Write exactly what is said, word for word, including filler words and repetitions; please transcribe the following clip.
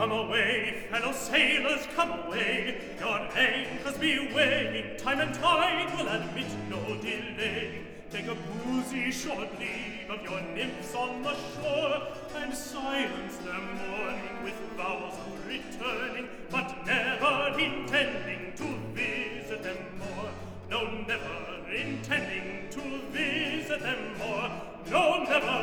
Come away, fellow sailors, come away. Your anchors be weighing, time and tide will admit no delay. Take a boozy short leave of your nymphs on the shore, and silence their mourning with vows of returning, but never intending to visit them more. No, never intending to visit them more. No, never